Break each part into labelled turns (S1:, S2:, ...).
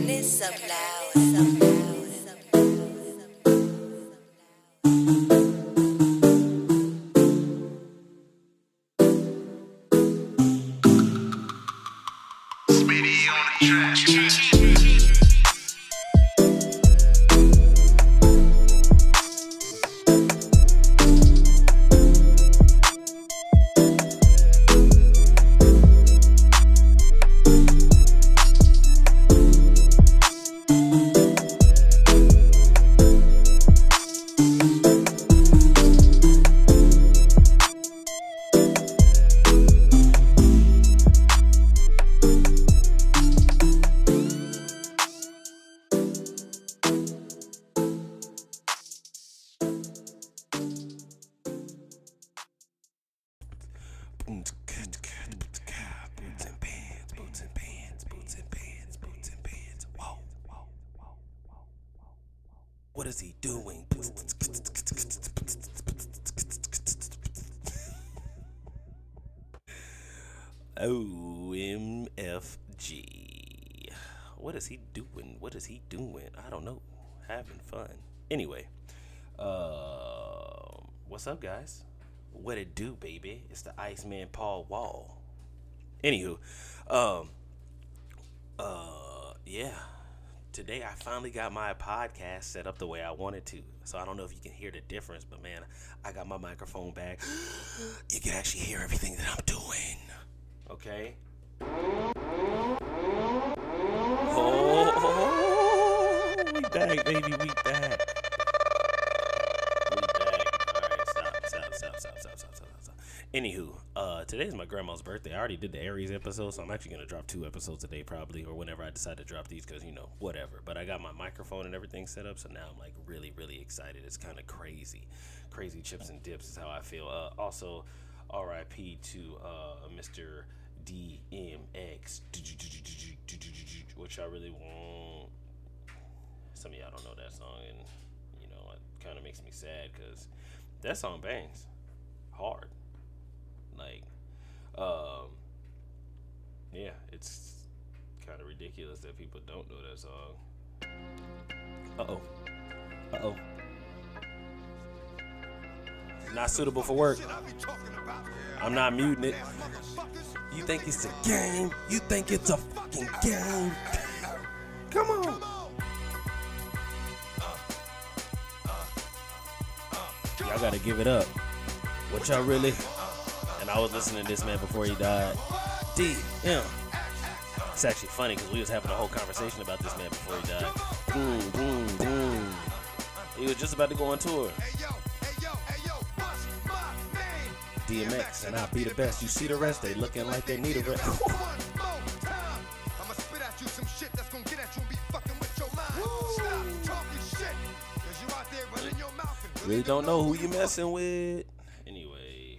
S1: Listen loud.
S2: What is he doing? OMFG. What is he doing? What is he doing? I don't know. Having fun. Anyway, what's up, guys? What it do, baby? It's the Iceman Paul Wall. Anywho, yeah. Today I finally got my podcast set up the way I wanted to. So I don't know if you can hear the difference, but man, I got my microphone back. You can actually hear everything that I'm doing. Okay? Oh, we back, baby, we back. Stop. Anywho, today's my grandma's birthday. I already did the Aries episode, so I'm actually going to drop 2 episodes today probably, or whenever I decide to drop these, because, you know, whatever. But I got my microphone and everything set up, so now I'm, like, really, really excited. It's kind of crazy. Crazy chips and dips is how I feel. Also, R.I.P. to Mr. DMX, which I really want. Some of y'all don't know that song, and, you know, it kind of makes me sad, because that song bangs hard. Like, yeah, it's kind of ridiculous that people don't know that song. Uh-oh. Not suitable for work. I'm not muting it. You think it's a game? You think it's a fucking game? Come on. Y'all gotta give it up. What y'all really... And I was listening to this man before he died. DM. It's actually funny because we was having a whole conversation about this man before he died. He was just about to go on tour. DMX, and I'll be the best. You see the rest, they looking like they need a rest. Really don't know who you messing with. Anyway.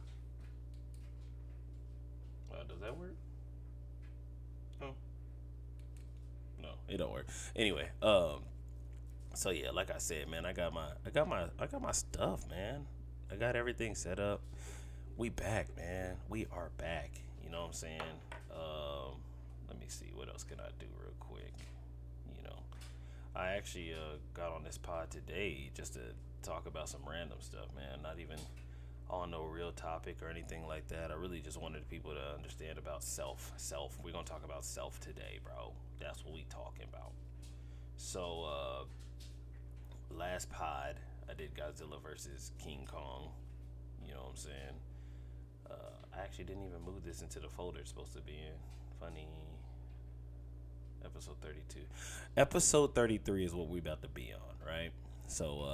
S2: Does that work? Oh. No, it don't work. Anyway, so yeah, like I said, man, I got my stuff, man. I got everything set up. We back, man. We are back. You know what I'm saying? Let me see. What else can I do real quick? You know, I actually got on this pod today just to talk about some random stuff, man. Not even on no real topic or anything like that. I really just wanted people to understand about self. We're gonna talk about self today, bro. That's what we talking about. So, last pod, I did Godzilla versus King Kong. You know what I'm saying? I actually didn't even move this into the folder it's supposed to be in. Funny. Episode 32. Episode 33 is what we about to be on, right? So,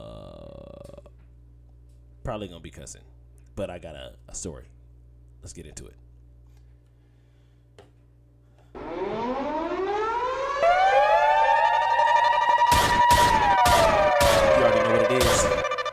S2: probably gonna be cussing. But I got a story. Let's get into it. You already know what it is.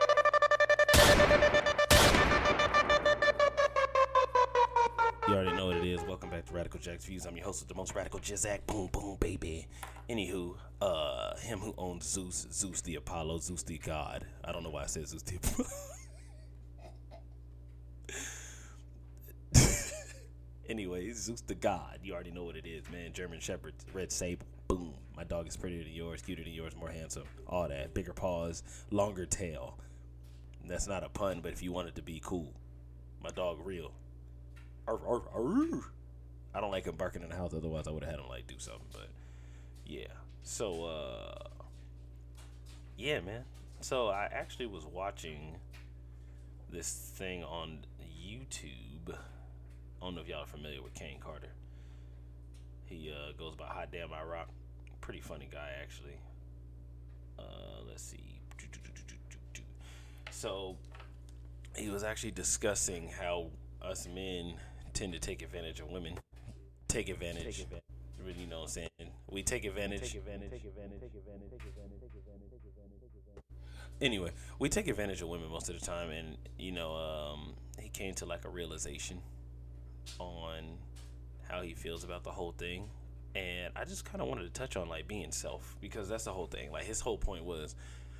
S2: You already know what it is. Welcome back to Radical Jack's Views. I'm your host with the most radical Jizzak. Boom, boom, baby. Anywho, him who owns Zeus the Apollo, Zeus the God. I don't know why I said Zeus the Apollo. Anyways, Zeus the God. You already know what it is, man. German Shepherd, Red Sable. Boom. My dog is prettier than yours, cuter than yours, more handsome. All that. Bigger paws, longer tail. And that's not a pun, but if you want it to be cool. My dog real. Arr, arr, arr. I don't like him barking in the house, otherwise I would have had him like do something, but yeah. So yeah, man. So I actually was watching this thing on YouTube. I don't know if y'all are familiar with Kane Carter. He goes by Hot Damn I Rock. Pretty funny guy, actually. Let's see. So he was actually discussing how us men tend to take advantage of women. Take advantage. You know what I'm saying? We take advantage. Anyway, we take advantage of women most of the time, and he came to like a realization on how he feels about the whole thing. And I just kind of wanted to touch on like being self, because that's the whole thing. Like his whole point was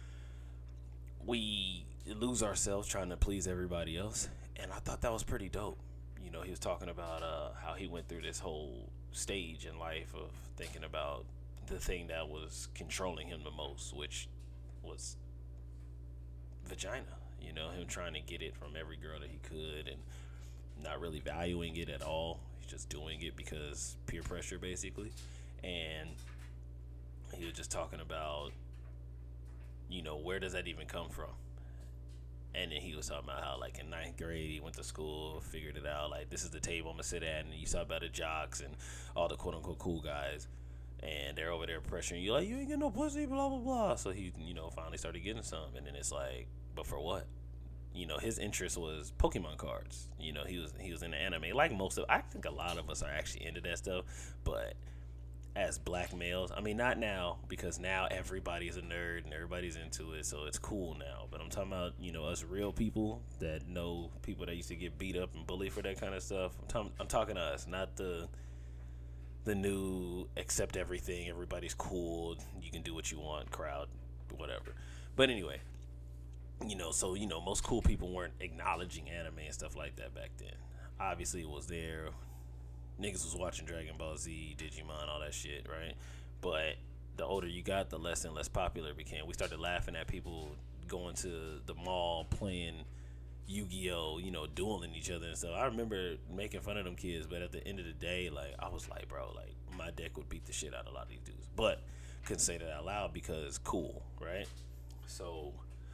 S2: we lose ourselves trying to please everybody else, and I thought that was pretty dope. You know, he was talking about how he went through this whole stage in life of thinking about the thing that was controlling him the most, which was vagina. You know, him trying to get it from every girl that he could and not really valuing it at all. He's just doing it because peer pressure, basically. And he was just talking about, where does that even come from? And then he was talking about how, like, in 9th grade, he went to school, figured it out, like, this is the table I'm going to sit at, and you saw about the jocks and all the quote-unquote cool guys, and they're over there pressuring you, like, you ain't getting no pussy, blah, blah, blah. So he, finally started getting some, and then it's like, but for what? His interest was Pokemon cards. He was into anime, like I think a lot of us are actually into that stuff, but as black males, I mean, not now, because now everybody's a nerd and everybody's into it, so it's cool now. But I'm talking about, us real people that know people that used to get beat up and bullied for that kind of stuff. I'm talking to us, not the new accept everything, everybody's cool, you can do what you want crowd, whatever. But anyway, so most cool people weren't acknowledging anime and stuff like that back then. Obviously, it was there. Niggas was watching Dragon Ball Z, Digimon, all that shit, right? But the older you got, the less and less popular it became. We started laughing at people going to the mall playing Yu-Gi-Oh, dueling each other and stuff. I remember making fun of them kids, but at the end of the day, like, I was like, bro, like, my deck would beat the shit out of a lot of these dudes. But couldn't say that out loud because cool, right? So,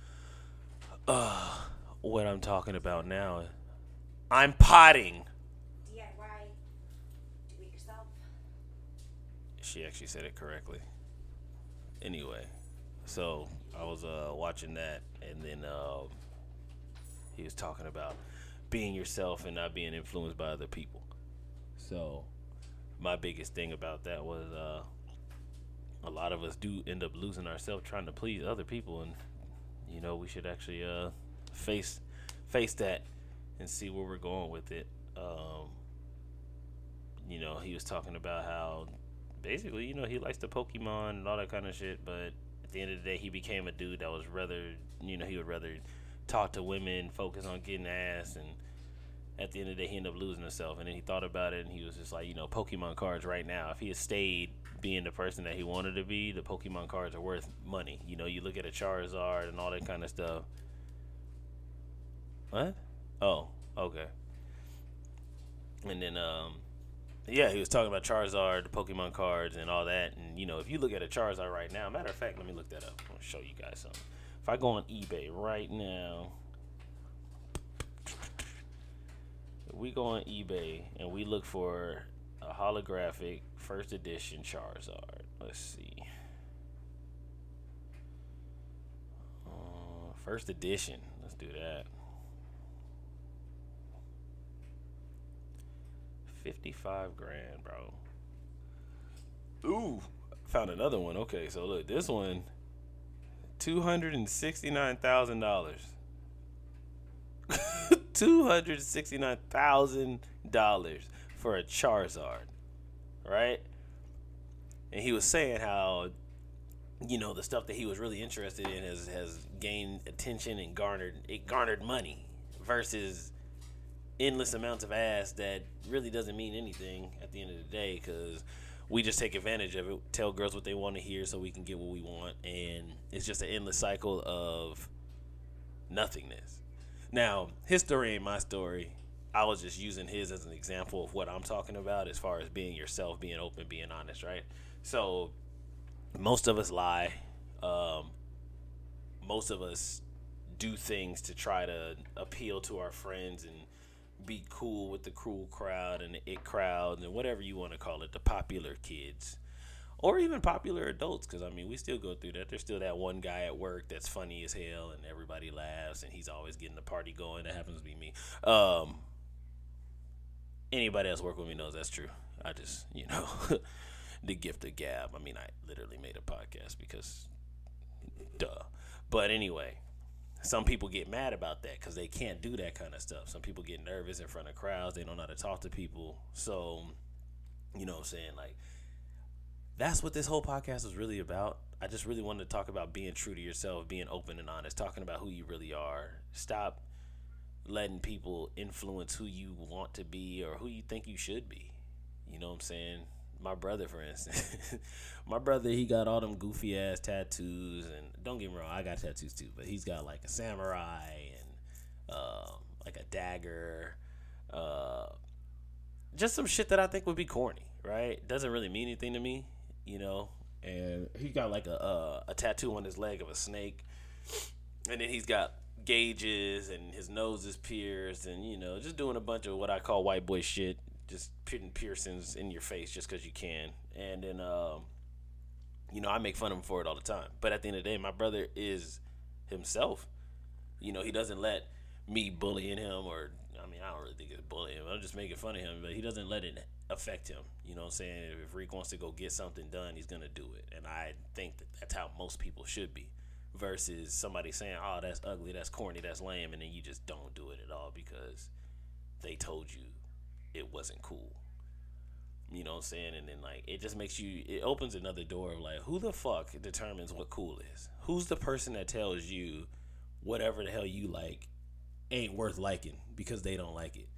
S2: what I'm talking about now, I'm potting. She actually said it correctly. Anyway, so I was watching that, and then he was talking about being yourself and not being influenced by other people. So my biggest thing about that was a lot of us do end up losing ourselves trying to please other people, and we should actually face that and see where we're going with it. He was talking about how basically, he likes the Pokemon and all that kind of shit, but at the end of the day, he became a dude that was rather, he would rather talk to women, focus on getting ass, and at the end of the day, he ended up losing himself. And then he thought about it, and he was just like, Pokemon cards right now, if he had stayed being the person that he wanted to be, the Pokemon cards are worth money. You look at a Charizard and all that kind of stuff. What? Oh, okay. And then, yeah, he was talking about Charizard, the Pokemon cards, and all that. And, if you look at a Charizard right now, matter of fact, let me look that up. I'm going to show you guys something. If I go on eBay right now, if we go on eBay and we look for a holographic first edition Charizard, let's see. First edition, let's do that. 55 grand, bro. Ooh, found another one. Okay, so look, this one, $269,000. $269,000 for a Charizard, right? And he was saying how, the stuff that he was really interested in has gained attention and garnered money versus endless amounts of ass that really doesn't mean anything at the end of the day, because we just take advantage of it, tell girls what they want to hear so we can get what we want, and it's just an endless cycle of nothingness. Now, his story ain't my story. I was just using his as an example of what I'm talking about as far as being yourself, being open, being honest, right? So, most of us lie. Um, most of us do things to try to appeal to our friends and be cool with the cool crowd and the it crowd and whatever you want to call it, the popular kids or even popular adults. Because I mean, we still go through that. There's still that one guy at work that's funny as hell and everybody laughs and he's always getting the party going. That happens to be me. Anybody else work with me knows that's true. I just, the gift of gab. I mean, I literally made a podcast because duh. But anyway, some people get mad about that because they can't do that kind of stuff. Some people get nervous in front of crowds. They don't know how to talk to people. So, you know what I'm saying? Like, that's what this whole podcast is really about. I just really wanted to talk about being true to yourself, being open and honest, talking about who you really are. Stop letting people influence who you want to be or who you think you should be. You know what I'm saying? My brother, for instance, he got all them goofy ass tattoos, and don't get me wrong, I got tattoos too, but he's got like a samurai and like a dagger, just some shit that I think would be corny, right? Doesn't really mean anything to me, and he got like a tattoo on his leg of a snake, and then he's got gauges, and his nose is pierced, and just doing a bunch of what I call white boy shit. Just putting piercings in your face just because you can. And then, I make fun of him for it all the time. But at the end of the day, my brother is himself. He doesn't let me bullying him or, I don't really think it's bullying him. I'm just making fun of him. But he doesn't let it affect him. You know what I'm saying? If Reek wants to go get something done, he's going to do it. And I think that that's how most people should be. Versus somebody saying, oh, that's ugly, that's corny, that's lame. And then you just don't do it at all because they told you it wasn't cool. You know what I'm saying? And then it just makes it opens another door of who the fuck determines what cool is? Who's the person that tells you whatever the hell you like ain't worth liking because they don't like it?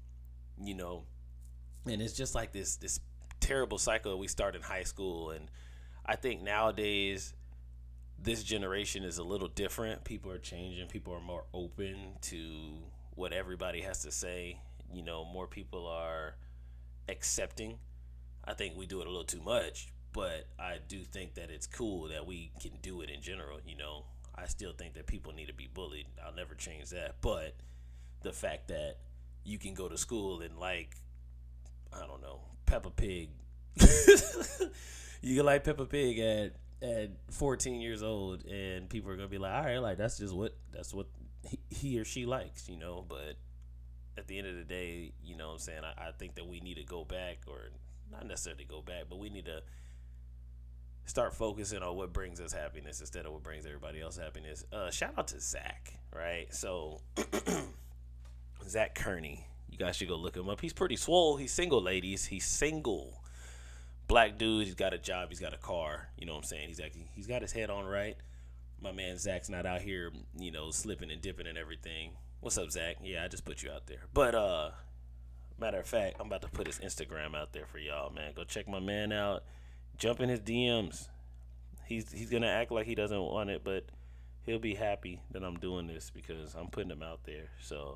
S2: And it's just like this terrible cycle that we start in high school. And I think nowadays this generation is a little different. People are changing. People are more open to what everybody has to say. More people are accepting. I think we do it a little too much, but I do think that it's cool that we can do it in general. I still think that people need to be bullied. I'll never change that. But the fact that you can go to school and I don't know, Peppa Pig. You can like Peppa Pig at 14 years old, and people are gonna be like, all right, that's what he or she likes, but at the end of the day, you know what I'm saying, I think that we need to go back, or not necessarily go back, but we need to start focusing on what brings us happiness instead of what brings everybody else happiness. Shout out to Zach, right? So Zach Kearney, you guys should go look him up. He's pretty swole. He's single, ladies. He's single. Black dude. He's got a job. He's got a car. You know what I'm saying? He's got his head on right. My man Zach's not out here, slipping and dipping and everything. What's up, Zach? Yeah, I just put you out there. But matter of fact, I'm about to put his Instagram out there for y'all, man. Go check my man out. Jump in his DMs. He's gonna act like he doesn't want it, but he'll be happy that I'm doing this because I'm putting him out there. So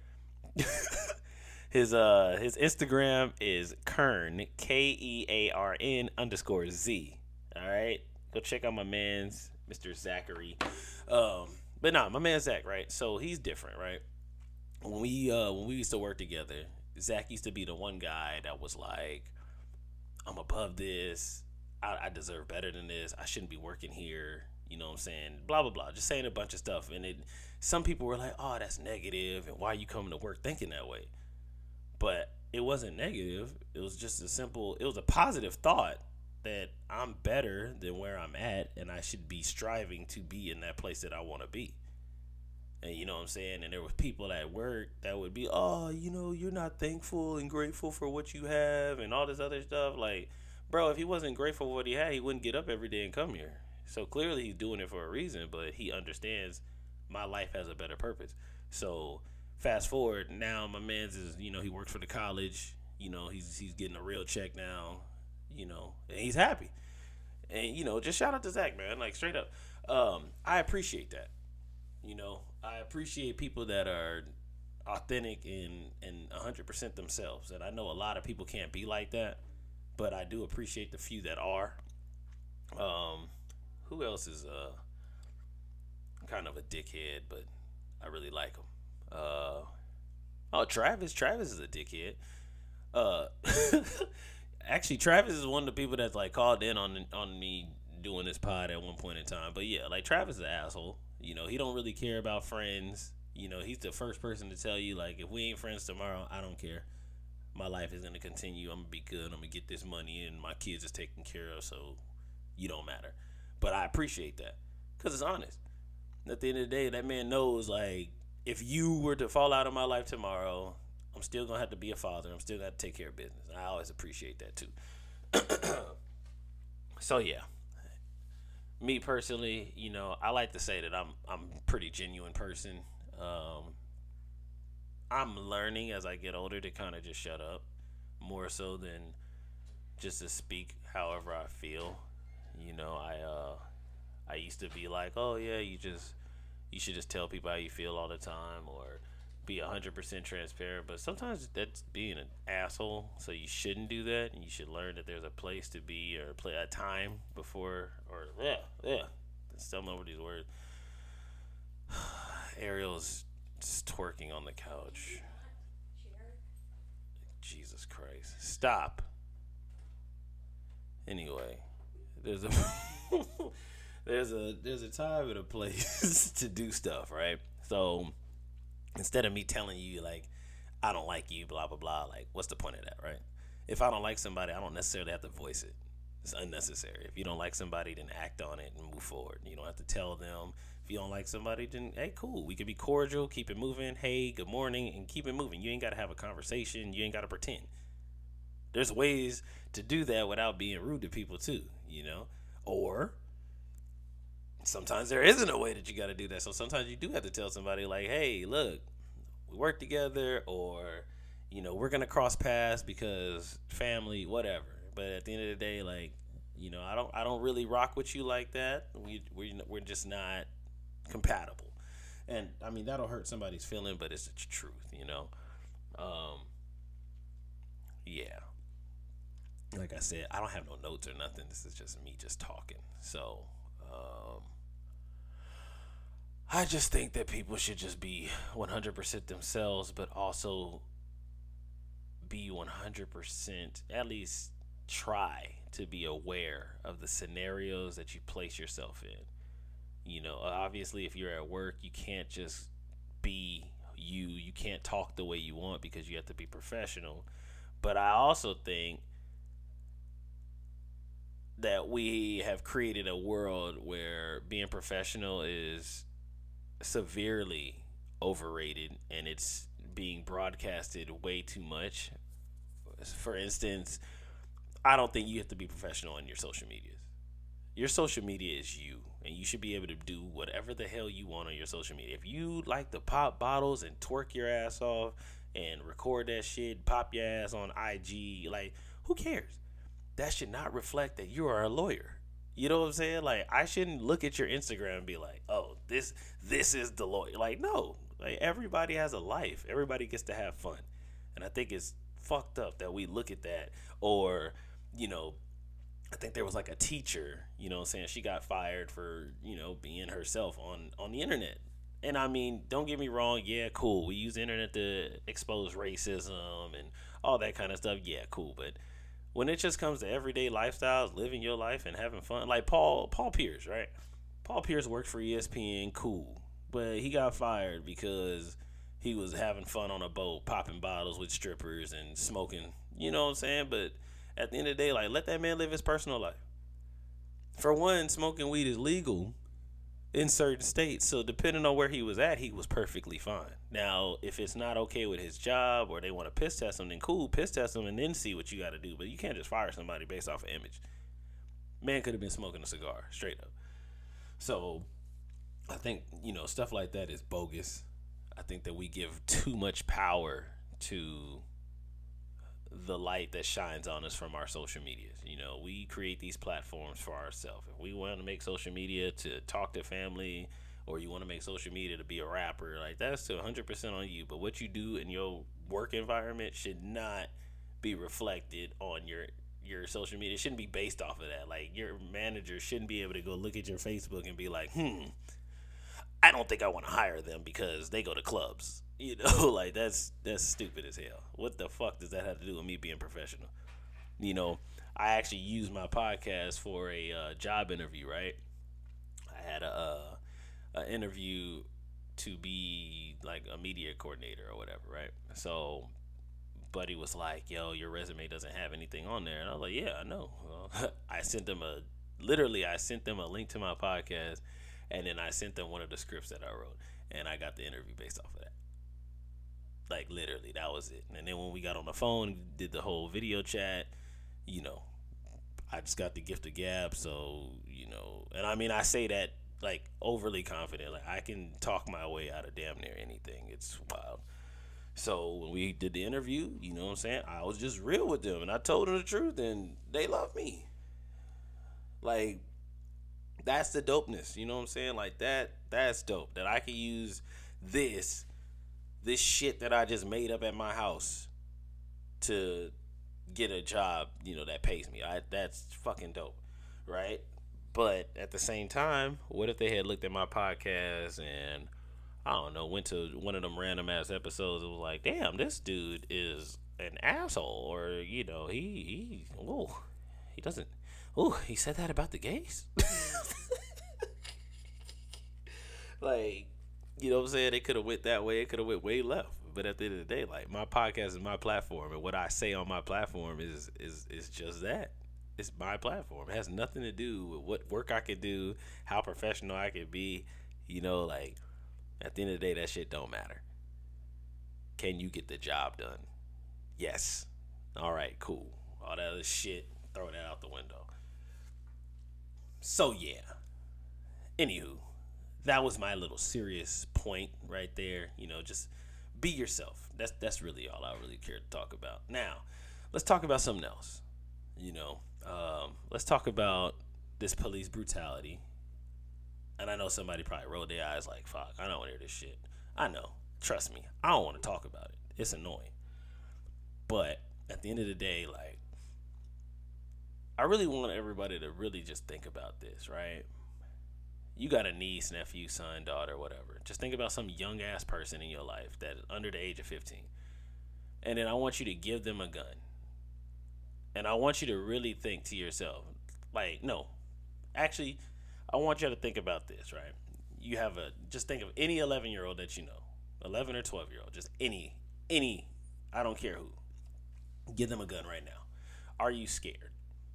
S2: his Instagram is Kern, KEARN _Z. All right, go check out my man's Mr. Zachary. But nah, my man Zach, right? So he's different, right? When we used to work together, Zach used to be the one guy that was like, I'm above this. I deserve better than this. I shouldn't be working here. You know what I'm saying? Blah, blah, blah. Just saying a bunch of stuff. And some people were like, oh, that's negative. And why are you coming to work thinking that way? But it wasn't negative. It was just it was a positive thought that I'm better than where I'm at, and I should be striving to be in that place that I want to be. And you know what I'm saying? And there were people at work that would be, oh, you're not thankful and grateful for what you have and all this other stuff. Like, bro, if he wasn't grateful for what he had, he wouldn't get up every day and come here. So clearly he's doing it for a reason, but he understands my life has a better purpose. So fast forward, now my man's is, he works for the college. He's getting a real check now. and he's happy. And just shout out to Zach, man. Like straight up, I appreciate that. I appreciate people that are authentic and 100% themselves. And I know a lot of people can't be like that, but I do appreciate the few that are. Who else is kind of a dickhead, but I really like him. Travis. Travis is a dickhead. Uh, Actually, Travis is one of the people that's like called in on me doing this pod at one point in time. But yeah, like Travis is an asshole. He don't really care about friends. He's the first person to tell you like, if we ain't friends tomorrow, I don't care. My life is gonna continue. I'm gonna be good. I'm gonna get this money, and my kids is taken care of. So you don't matter. But I appreciate that because it's honest. At the end of the day, that man knows like, if you were to fall out of my life tomorrow, I'm still gonna have to be a father. I'm still gonna have to take care of business. I always appreciate that too. So yeah, me personally, I like to say that I'm a pretty genuine person. Um, I'm learning as I get older to kind of just shut up more so than just to speak however I feel. I used to be like, oh yeah, you should just tell people how you feel all the time, or be 100% transparent. But sometimes that's being an asshole, so you shouldn't do that, and you should learn that there's a place to be, or play a time before, or yeah. Stumbling over these words. Ariel's just twerking on the couch. Jesus Christ! Stop. Anyway, there's a there's a time and a place to do stuff, right? So instead of me telling you like, I don't like you, blah blah blah, like what's the point of that, right? If I don't like somebody, I don't necessarily have to voice it. It's unnecessary. If you don't like somebody, then act on it and move forward. You don't have to tell them. If you don't like somebody, then hey, cool. We can be cordial, keep it moving. Hey, good morning, and keep it moving. You ain't got to have a conversation. You ain't got to pretend. There's ways to do that without being rude to people too, Or sometimes there isn't a way that you got to do that. So sometimes you do have to tell somebody like, hey, look, we work together, or we're gonna cross paths because family, whatever. But at the end of the day, like, I don't really rock with you like that. We're just not compatible. And I mean, that'll hurt somebody's feeling, but it's the truth. Yeah. Like I said, I don't have no notes or nothing. This is just me just talking. So, I just think that people should just be 100% themselves, but also be 100%, at least try to be aware of the scenarios that you place yourself in. Obviously, if you're at work, you can't just be you. You can't talk the way you want because you have to be professional. But I also think that we have created a world where being professional is severely overrated, and it's being broadcasted way too much. For instance, I don't think you have to be professional in your social medias. Your social media is you, and you should be able to do whatever the hell you want on your social media. If you like to pop bottles and twerk your ass off and record that shit, pop your ass on IG, like, who cares? That should not reflect that you are a lawyer. You know what I'm saying? Like, I shouldn't look at your Instagram and be like, oh, this is the lawyer. Like, no. Like, everybody has a life. Everybody gets to have fun. And I think it's fucked up that we look at that. Or, I think there was like a teacher, saying she got fired for, being herself on the internet. And I mean, don't get me wrong. Yeah, cool. We use the internet to expose racism and all that kind of stuff. Yeah, cool. But when it just comes to everyday lifestyles, living your life and having fun, like Paul Pierce, right? Paul Pierce worked for ESPN, cool. But he got fired because he was having fun on a boat, popping bottles with strippers and smoking. You know what I'm saying? But at the end of the day, like, let that man live his personal life. For one, smoking weed is legal in certain states. So depending on where he was at, he was perfectly fine. Now, if it's not okay with his job, or they want to piss test him, then cool, piss test him and then see what you got to do. But you can't just fire somebody based off of image. Man could have been smoking a cigar, straight up. So I think, stuff like that is bogus. I think that we give too much power to the light that shines on us from our social medias. You know, we create these platforms for ourselves. If we want to make social media to talk to family, or you want to make social media to be a rapper, like that's 100% on you. But what you do in your work environment should not be reflected on your social media. It shouldn't be based off of that. Like your manager shouldn't be able to go look at your Facebook and be like, I don't think I want to hire them because they go to clubs. You know, like that's stupid as hell. What the fuck does that have to do with me being professional? You know, I actually used my podcast for a job interview. Right, I had a interview to be like a media coordinator or whatever. Right, so buddy was like, "Yo, your resume doesn't have anything on there," and I was like, "Yeah, I know." Well, I sent them I sent them a link to my podcast, and then I sent them one of the scripts that I wrote, and I got the interview based off of that. Like literally, that was it. And then when we got on the phone, did the whole video chat, you know, I just got the gift of gab. So you know, and I mean, I say that like overly confident. Like I can talk my way out of damn near anything. It's wild. So when we did the interview, you know what I'm saying, I was just real with them, and I told them the truth, and they love me. Like that's the dopeness. You know what I'm saying? Like that's dope. That I can use this shit that I just made up at my house to get a job, you know, that pays me. That's fucking dope, right? But at the same time, what if they had looked at my podcast and I don't know, went to one of them random ass episodes and was like, damn, this dude is an asshole, or you know, he doesn't, he said that about the gays. Like, you know what I'm saying? It could have went that way. It could have went way left. But at the end of the day, like my podcast is my platform, and what I say on my platform is just that. It's my platform. It has nothing to do with what work I could do, how professional I could be. You know, like at the end of the day, that shit don't matter. Can you get the job done? Yes. All right, cool. All that other shit, throw that out the window. So yeah. Anywho, that was my little serious point right there. You know, just be yourself. That's really all I really care to talk about. Now, let's talk about something else. You know, let's talk about this police brutality. And I know somebody probably rolled their eyes like, fuck, I don't want to hear this shit. I know. Trust me. I don't want to talk about it. It's annoying. But at the end of the day, like, I really want everybody to really just think about this, right? You got a niece, nephew, son, daughter, whatever. Just think about some young ass person in your life that is under the age of 15. And then I want you to give them a gun. And I want you to really think to yourself, like, no, actually, I want you to think about this, right? Just think of any 11-year-old that you know, 11 or 12-year-old, just any, I don't care who. Give them a gun right now. Are you scared?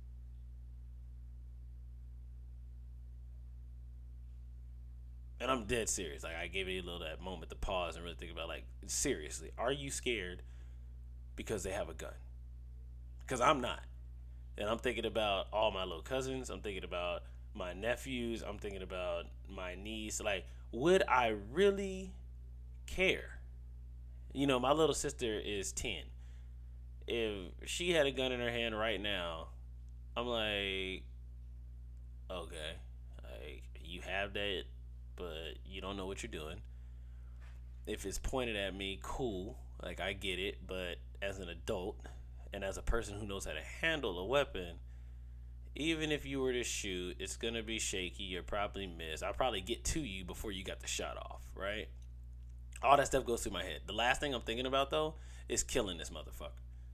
S2: And I'm dead serious. Like, I gave it a little that moment to pause and really think about, like, seriously, are you scared because they have a gun? Because I'm not. And I'm thinking about all my little cousins. I'm thinking about my nephews. I'm thinking about my niece. Like, would I really care? You know, my little sister is 10. If she had a gun in her hand right now, I'm like, okay, like, you have that, but you don't know what you're doing. If it's pointed at me, cool, like, I get it. But as an adult and as a person who knows how to handle a weapon, even if you were to shoot, it's going to be shaky. You'll probably miss. I'll probably get to you before you got the shot off, right? All that stuff goes through my head. The last thing I'm thinking about, though, is killing this motherfucker.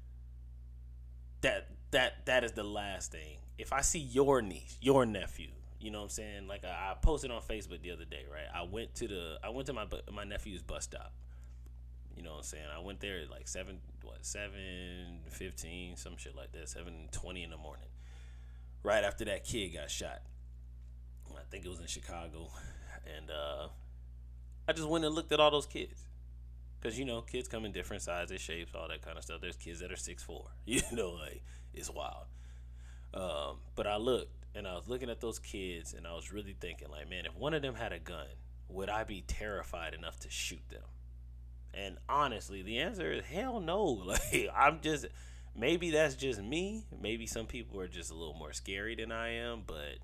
S2: That is the last thing. If I see your niece, your nephew, you know what I'm saying? Like, I posted on Facebook the other day, right? I went to my nephew's bus stop. You know what I'm saying? I went there at like 7:15, some shit like that, 7:20 in the morning. Right after that kid got shot. I think it was in Chicago. And I just went and looked at all those kids. Because, you know, kids come in different sizes, shapes, all that kind of stuff. There's kids that are 6'4". You know, like, it's wild. But I looked, and I was looking at those kids, and I was really thinking, like, man, if one of them had a gun, would I be terrified enough to shoot them? And honestly, the answer is hell no. Like, I'm just, Maybe that's just me. Maybe some people are just a little more scary than I am, but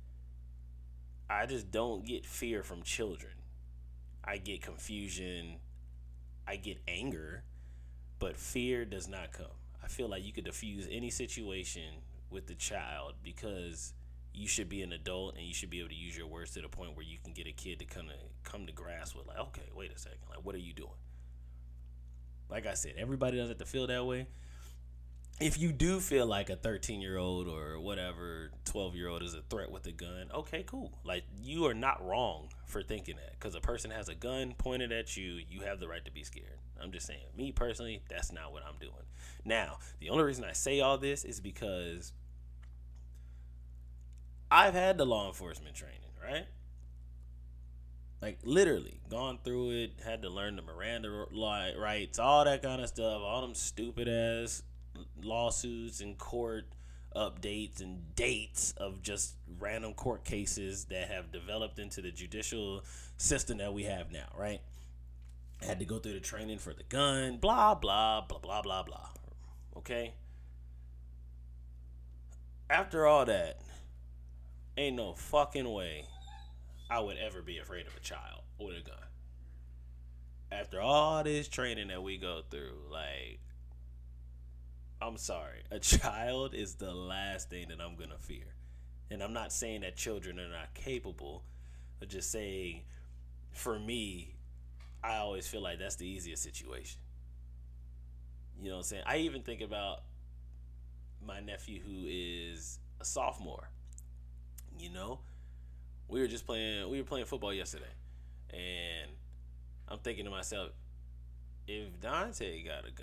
S2: I just don't get fear from children. I get confusion, I get anger, but fear does not come. I feel like you could diffuse any situation with the child because you should be an adult and you should be able to use your words to the point where you can get a kid to come to grasp with, like, okay, wait a second, like, what are you doing? Like I said, everybody doesn't have to feel that way. If you do feel like a 13-year-old or whatever 12-year-old is a threat with a gun, okay, cool. Like, you are not wrong for thinking that, because a person has a gun pointed at you, you have the right to be scared. I'm just saying, me personally, that's not what I'm doing. Now, the only reason I say all this is because I've had the law enforcement training, right? Like, literally gone through it, had to learn the Miranda rights, all that kind of stuff, all them stupid ass lawsuits and court updates and dates of just random court cases that have developed into the judicial system that we have now, right? Had to go through the training for the gun, blah, blah, blah, blah, blah, blah. Okay? After all that, ain't no fucking way I would ever be afraid of a child with a gun. After all this training that we go through, like, I'm sorry, a child is the last thing that I'm gonna fear. And I'm not saying that children are not capable, but just saying, for me, I always feel like that's the easiest situation. You know what I'm saying? I even think about my nephew who is a sophomore. You know, we were playing football yesterday, and I'm thinking to myself, if Dante got a gun,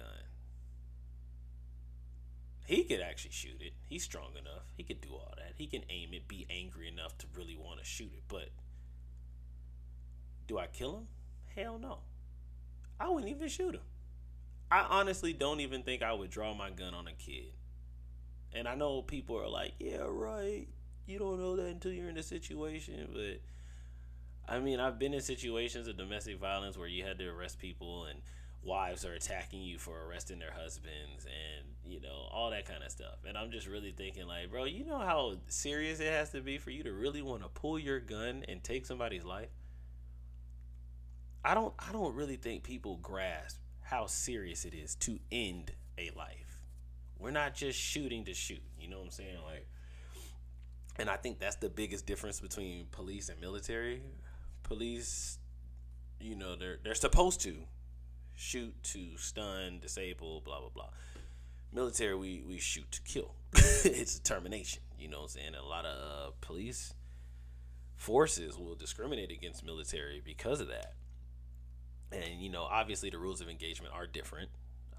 S2: he could actually shoot it. He's strong enough. He could do all that. He can aim it, be angry enough to really want to shoot it. But do I kill him? Hell no. I wouldn't even shoot him. I honestly don't even think I would draw my gun on a kid. And I know people are like, yeah, right. You don't know that until you're in a situation. But, I mean, I've been in situations of domestic violence where you had to arrest people and wives are attacking you for arresting their husbands and, you know, all that kind of stuff. And I'm just really thinking, like, bro, you know how serious it has to be for you to really want to pull your gun and take somebody's life? I don't really think people grasp how serious it is to end a life. We're not just shooting to shoot, you know what I'm saying? Like, and I think that's the biggest difference between police and military. Police, you know, they're supposed to shoot to stun, disable, blah blah blah. Military, we shoot to kill. It's a termination. You know what I'm saying? And a lot of police forces will discriminate against military because of that. And you know, obviously, the rules of engagement are different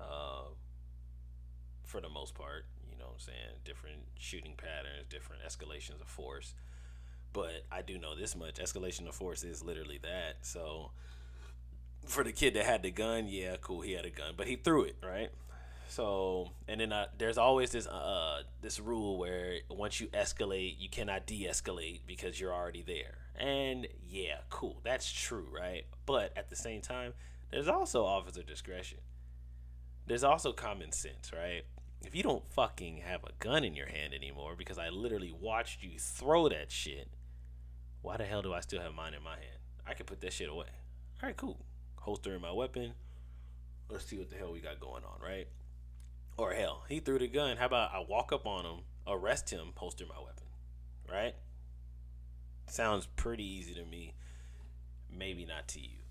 S2: for the most part. You know what I'm saying? Different shooting patterns, different escalations of force. But I do know this much: escalation of force is literally that. So for the kid that had the gun, yeah, cool, he had a gun, but he threw it, right? So, and then there's always this rule where once you escalate, you cannot de-escalate because you're already there. And yeah, cool, that's true, right? But at the same time, there's also officer discretion. There's also common sense, right? If you don't fucking have a gun in your hand anymore because I literally watched you throw that shit, why the hell do I still have mine in my hand? I can put that shit away. All right, cool. Holster in my weapon. Let's see what the hell we got going on, right? Or hell, he threw the gun. How about I walk up on him, arrest him, holster my weapon, right? Sounds pretty easy to me. Maybe not to you.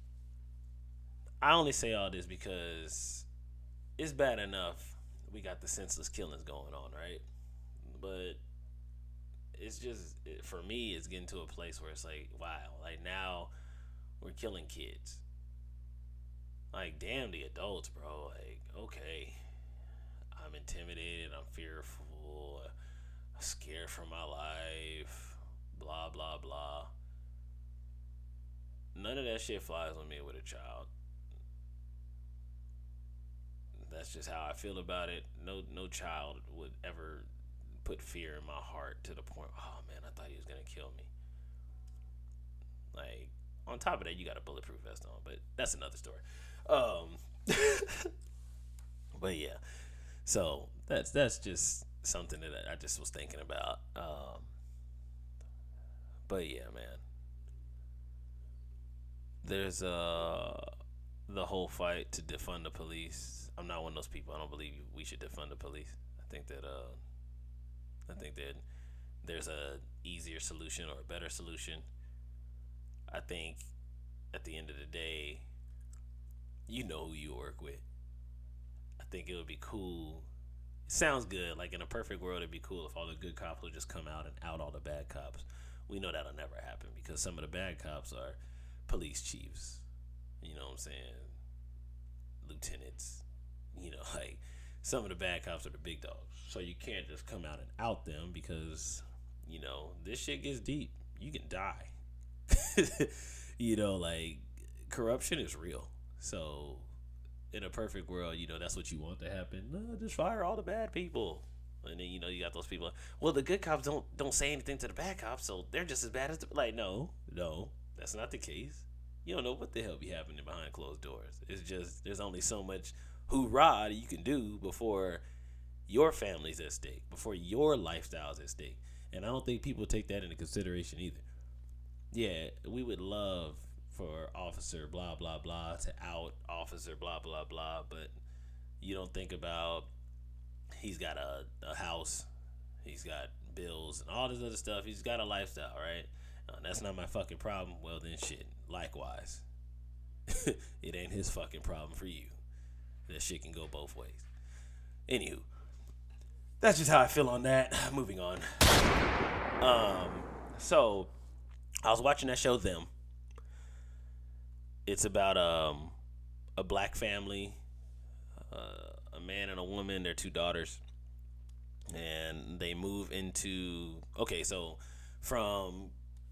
S2: I only say all this because it's bad enough we got the senseless killings going on, right? But it's just, for me, it's getting to a place where it's like, wow, like now we're killing kids. Like, damn the adults, bro. Like, okay, I'm intimidated, I'm fearful, I'm scared for my life, blah, blah, blah. None of that shit flies with me with a child. That's just how I feel about it. No child would ever put fear in my heart to the point, oh man, I thought he was gonna kill me. Like, on top of that, you got a bulletproof vest on, but that's another story. But yeah. So that's just something that I just was thinking about. But yeah, man, there's the whole fight to defund the police. I'm not one of those people. I don't believe we should defund the police. I think that there's a easier solution or a better solution. I think at the end of the day, you know who you work with. I think it would be cool. It sounds good. Like in a perfect world, it'd be cool if all the good cops would just come out and out all the bad cops. We know that'll never happen because some of the bad cops are police chiefs. You know what I'm saying? Lieutenants. Like some of the bad cops are the big dogs. So you can't just come out and out them because, this shit gets deep. You can die. Like corruption is real. So in a perfect world, that's what you want to happen. No, just fire all the bad people. And then you got those people. Well, the good cops don't say anything to the bad cops, so they're just as bad as no, that's not the case. You don't know what the hell be happening behind closed doors. It's just there's only so much hoorah you can do before your family's at stake, before your lifestyle's at stake. And I don't think people take that into consideration either. Yeah, we would love for officer blah blah blah to out officer blah blah blah, but you don't think about he's got a house, he's got bills and all this other stuff. He's got a lifestyle, right? That's not my fucking problem. Well then, shit. Likewise, it ain't his fucking problem for you. That shit can go both ways. Anywho, that's just how I feel on that. Moving on. So I was watching that show Them. It's about a black family, a man and a woman, their two daughters, and they move into so from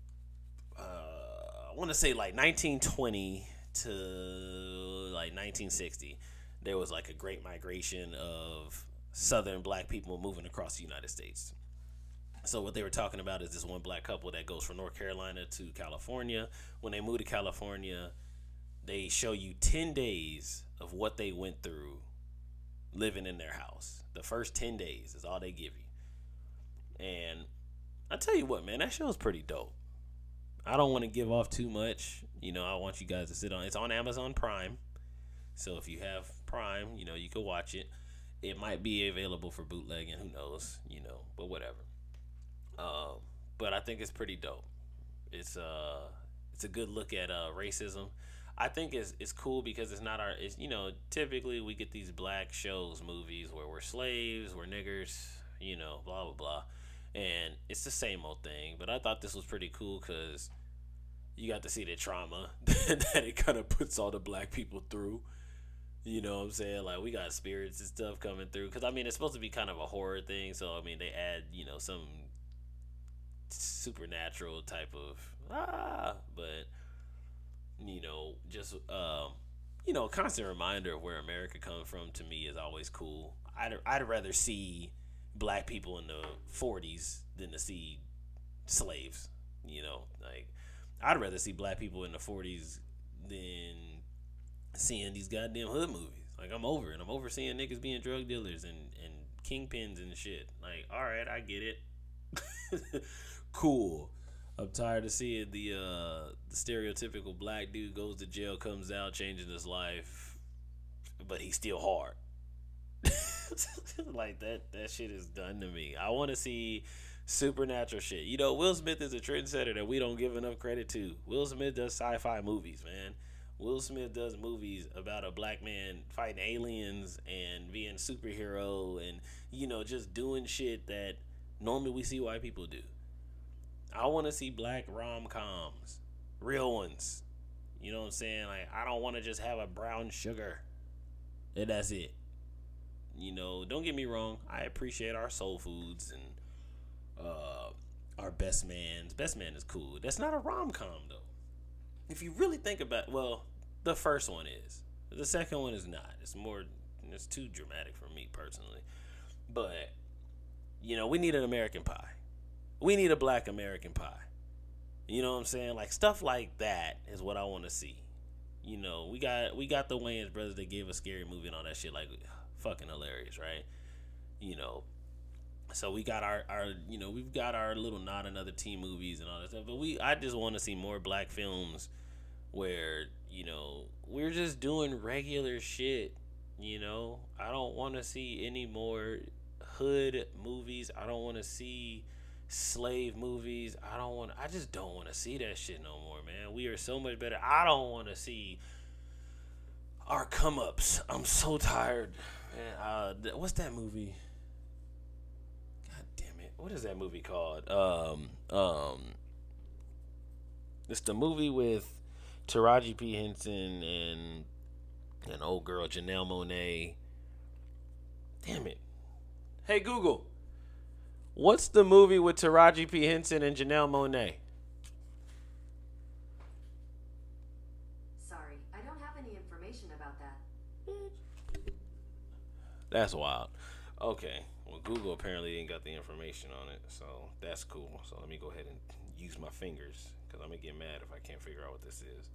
S2: I want to say like 1920 to like 1960, there was like a great migration of southern black people moving across the United States. So what they were talking about is this one black couple that goes from North Carolina to California. When they moved to California, they show you 10 days of what they went through living in their house. The first 10 days is all they give you. And I tell you what, man, that show is pretty dope. I don't want to give off too much. I want you guys to sit on. It's on Amazon Prime. So if you have Prime, you can watch it. It might be available for bootlegging. Who knows? But whatever. But I think it's pretty dope. It's a good look at racism. I think it's cool because it's not typically we get these black shows, movies where we're slaves, we're niggers, blah blah blah, and it's the same old thing. But I thought this was pretty cool because you got to see the trauma that it kind of puts all the black people through. You know what I'm saying? Like, we got spirits and stuff coming through. Because, it's supposed to be kind of a horror thing. So, they add, some supernatural type of, but, just, constant reminder of where America comes from to me is always cool. I'd rather see black people in the 40s than to see slaves. I'd rather see black people in the 40s than seeing these goddamn hood movies. Like, I'm over it. I'm over seeing niggas being drug dealers and kingpins and shit. Like, all right, I get it. Cool. I'm tired of seeing the stereotypical black dude goes to jail, comes out, changing his life, but he's still hard. Like, that shit is done to me. I want to see supernatural shit. Will Smith is a trendsetter that we don't give enough credit to. Will Smith does sci-fi movies, man. Will Smith does movies about a black man fighting aliens and being a superhero and, just doing shit that normally we see white people do. I want to see black rom-coms. Real ones. You know what I'm saying? Like, I don't want to just have a brown sugar. And that's it. Don't get me wrong. I appreciate our soul foods and our Best Mans. Best Man is cool. That's not a rom-com, though. If you really think about, the first one is. The second one is not. It's too dramatic for me personally. But, we need an American Pie. We need a black American Pie. You know what I'm saying? Like, stuff like that is what I want to see. We got the Wayans brothers that gave a scary movie and all that shit. Like, fucking hilarious, right? you know. So we got our we've got our little not another teen movies and all that stuff. But I just want to see more black films where, we're just doing regular shit. I don't want to see any more hood movies. I don't want to see slave movies. I just don't want to see that shit no more, man. We are so much better. I don't want to see our come ups. I'm so tired. Man, what's that movie? God damn it. What is that movie called? It's the movie with Taraji P. Henson and an old girl, Janelle Monáe. Damn it. Hey, Google. What's the movie with Taraji P. Henson and Janelle Monáe?
S3: Sorry, I don't have any information about that.
S2: That's wild. Okay. Well, Google apparently didn't got the information on it, so that's cool. So let me go ahead and use my fingers, because I'm going to get mad if I can't figure out what this is.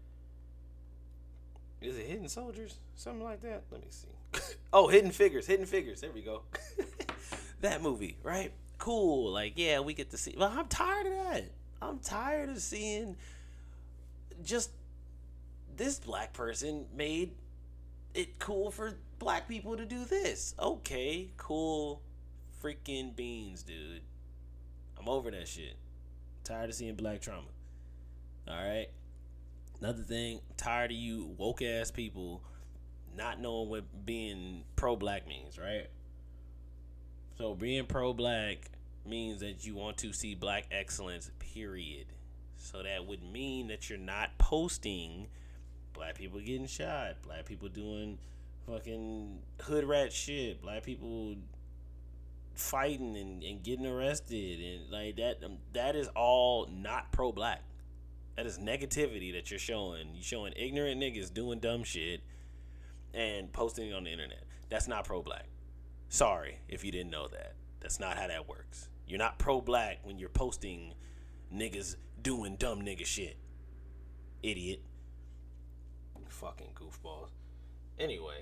S2: Is it Hidden Soldiers? Something like that? Let me see. Oh, Hidden Figures. Hidden Figures. There we go. That movie, right? Cool. Like, yeah, we get to see. Well, I'm tired of that. I'm tired of seeing just this black person made it cool for black people to do this. Okay, cool freaking beans, dude. I'm over that shit. Tired of seeing black trauma. All right. Another thing, I'm tired of you woke ass people not knowing what being pro-black means, right? So being pro-black means that you want to see black excellence, period. So that would mean that you're not posting black people getting shot, black people doing fucking hood rat shit, black people fighting and getting arrested and like that. That is all not pro-black. That is negativity that you're showing. You're showing ignorant niggas doing dumb shit and posting it on the internet. That's not pro-black. Sorry if you didn't know that. That's not how that works. You're not pro-black when you're posting niggas doing dumb nigga shit. Idiot. Fucking goofballs. Anyway.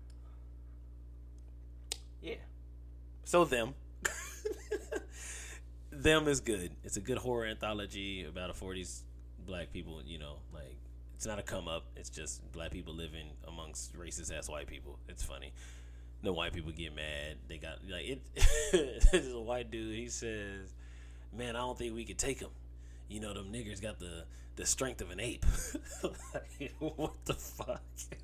S2: Yeah. So them. Them is good. It's a good horror anthology about a 40s black people, like it's not a come up. It's just black people living amongst racist ass white people. It's funny. No white people get mad. They got like it. This is a white dude. He says, "Man, I don't think we could take them. Them niggers got the strength of an ape." Like, what the fuck?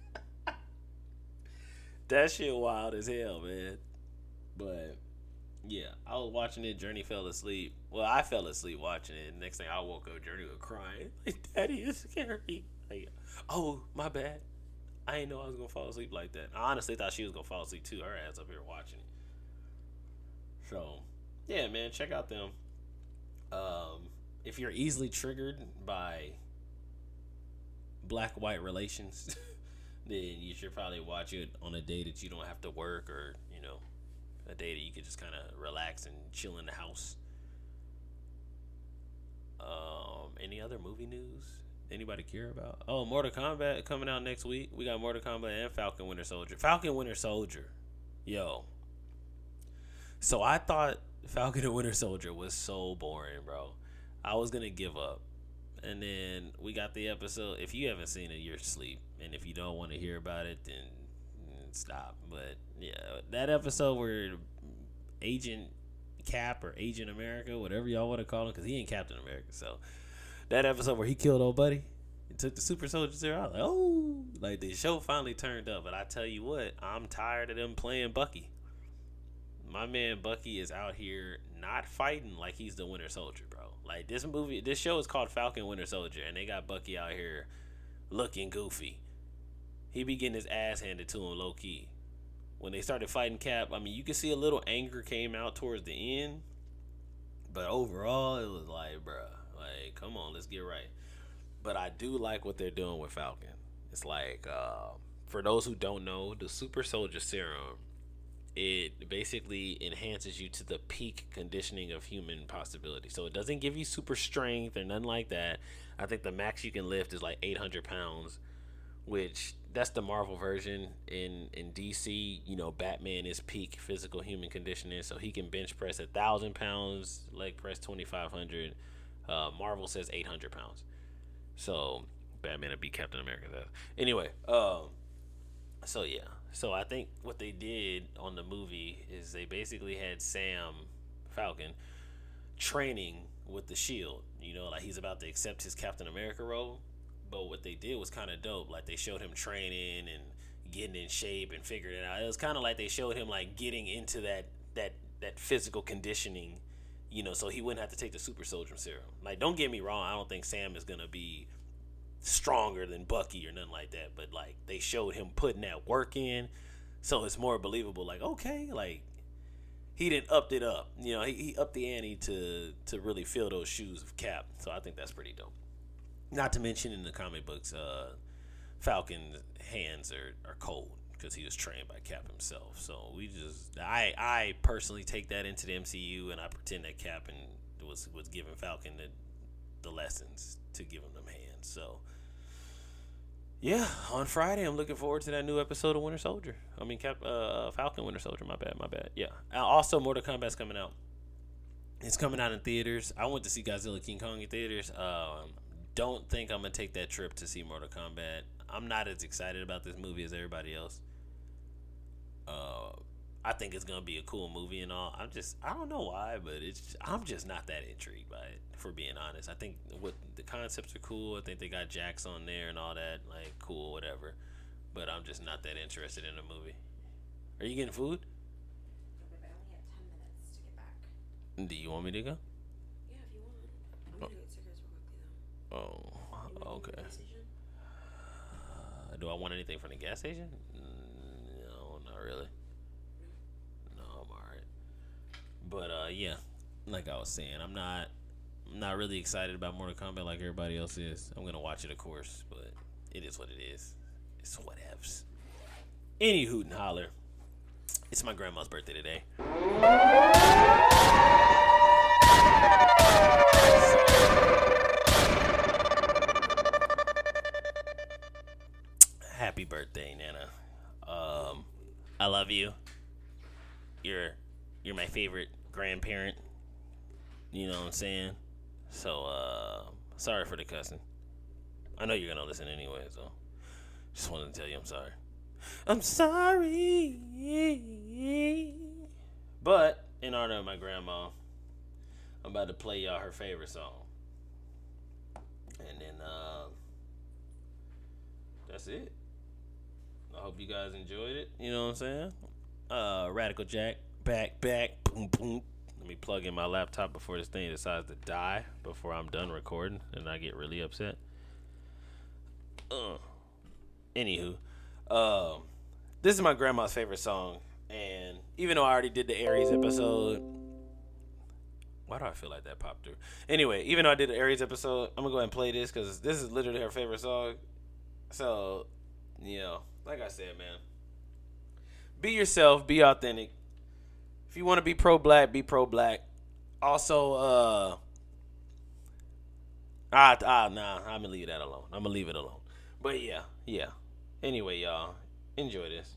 S2: That shit wild as hell, man. But yeah, I was watching it. Journey fell asleep. Well, I fell asleep watching it. Next thing I woke up, Journey was crying. Like, Daddy is scary. Like, oh, my bad. I didn't know I was going to fall asleep like that. I honestly thought she was going to fall asleep too. Her ass up here watching it. So, yeah, man, check out them. If you're easily triggered by black-white relations, then you should probably watch it on a day that you don't have to work or, a day that you could just kind of relax and chill in the house. Any other movie news anybody care about? Oh, Mortal Kombat coming out next week. We got Mortal Kombat and Falcon Winter Soldier. Falcon Winter Soldier. Yo. So I thought Falcon and Winter Soldier was so boring, bro. I was going to give up. And then we got the episode. If you haven't seen it, you're asleep. And if you don't want to hear about it, then stop. But yeah, that episode where Agent Cap or Agent America, whatever y'all want to call him, because he ain't Captain America. So that episode where he killed old buddy and took the super soldiers there, I was like, oh, like the show finally turned up. But I tell you what, I'm tired of them playing Bucky. My man Bucky is out here not fighting like he's the Winter Soldier, bro. Like this show is called Falcon Winter Soldier, and they got Bucky out here looking goofy. He be getting his ass handed to him low key. When they started fighting Cap, I mean, you can see a little anger came out towards the end, but overall, it was like, bruh, like, come on, let's get right. But I do like what they're doing with Falcon. It's like, for those who don't know, the Super Soldier Serum, it basically enhances you to the peak conditioning of human possibility. So it doesn't give you super strength or nothing like that. I think the max you can lift is like 800 pounds, which that's the Marvel version. In DC, Batman is peak physical human conditioning, so he can bench press 1,000 pounds, leg press 2,500. Marvel says 800 pounds. So Batman would be Captain America. Anyway, so yeah. So I think what they did on the movie is they basically had Sam Falcon training with the Shield. Like he's about to accept his Captain America role. But what they did was kind of dope. Like they showed him training and getting in shape and figuring it out. It was kind of like they showed him like getting into that physical conditioning, so he wouldn't have to take the super soldier serum. Like, don't get me wrong, I don't think Sam is gonna be stronger than Bucky or nothing like that. But like they showed him putting that work in, so it's more believable. Like, okay, like he didn't upped it up. He upped the ante to really fill those shoes of Cap. So I think that's pretty dope. Not to mention in the comic books, Falcon's hands are cold because he was trained by Cap himself. So I personally take that into the MCU, and I pretend that Cap was giving Falcon the lessons to give him them hands. So yeah, on Friday I'm looking forward to that new episode of Winter Soldier. Falcon Winter Soldier. My bad. Yeah. Also, Mortal Kombat's coming out. It's coming out in theaters. I went to see Godzilla King Kong in theaters. Don't think I'm gonna take that trip to see Mortal Kombat. I'm not as excited about this movie as everybody else. I think it's gonna be a cool movie and all. I don't know why, but I'm just not that intrigued by it, for being honest. I think what the concepts are cool. I think they got Jax on there and all that, like cool, whatever. But I'm just not that interested in the movie. Are you getting food?
S1: Okay, but I only have 10 minutes to get back.
S2: Do you want me to go?
S1: Yeah, if you want. I'm gonna get cigarettes real quickly though.
S2: Oh, okay. Do I want anything from the gas station? No, not really. No, I'm alright. But yeah, like I was saying, I'm not really excited about Mortal Kombat like everybody else is. I'm gonna watch it, of course, but it is what it is. It's whatevs. Any hoot and holler. It's my grandma's birthday today. Happy birthday, Nana. I love you. You're my favorite grandparent. You know what I'm saying? So, sorry for the cussing. I know you're gonna listen anyway, so just wanted to tell you I'm sorry. I'm sorry. But in honor of my grandma, I'm about to play y'all her favorite song. And then that's it. I hope you guys enjoyed it. You know what I'm saying? Radical Jack, back, boom, boom. Let me plug in my laptop before this thing decides to die before I'm done recording and I get really upset. Anywho, this is my grandma's favorite song, and even though I already did the Aries episode, why do I feel like that popped through? Anyway, even though I did the Aries episode, I'm gonna go ahead and play this because this is literally her favorite song. So, like I said, man, be yourself, be authentic. If you want to be pro-black, be pro-black. Also, nah, I'm gonna leave that alone. I'm gonna leave it alone. But yeah. Anyway, y'all, enjoy this.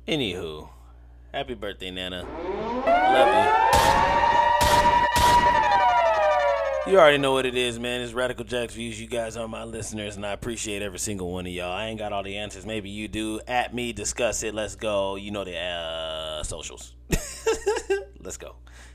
S2: Anywho, happy birthday, Nana. Love you. You already know what it is, man. It's Radical Jack's Views. You guys are my listeners, and I appreciate every single one of y'all. I ain't got all the answers. Maybe you do. At me, discuss it. Let's go. You know the socials. Let's go.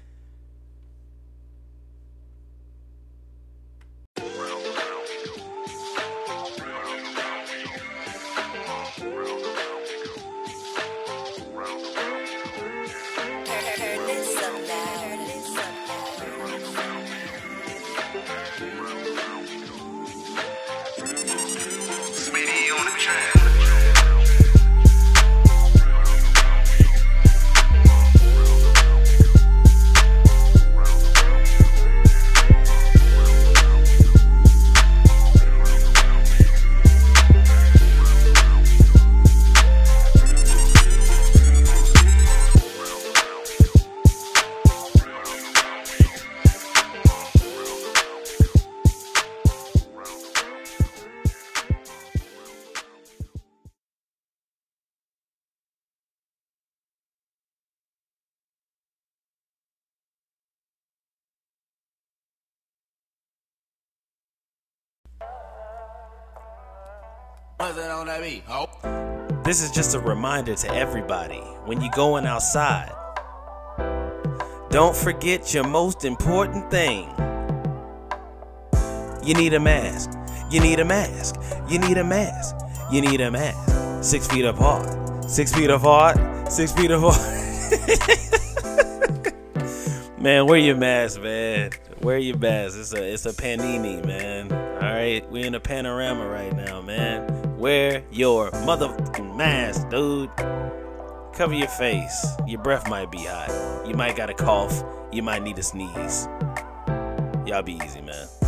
S2: This is just a reminder to everybody, when you're going outside, don't forget your most important thing. You need a mask. You need a mask. You need a mask. You need a mask. 6 feet apart. 6 feet apart. 6 feet apart. Man, wear your mask, man. Wear your mask. It's a panini, man. All right, we in a panorama right now, man. Wear your motherfucking mask, dude. Cover your face. Your breath might be hot. You might got a cough. You might need a sneeze. Y'all be easy, man.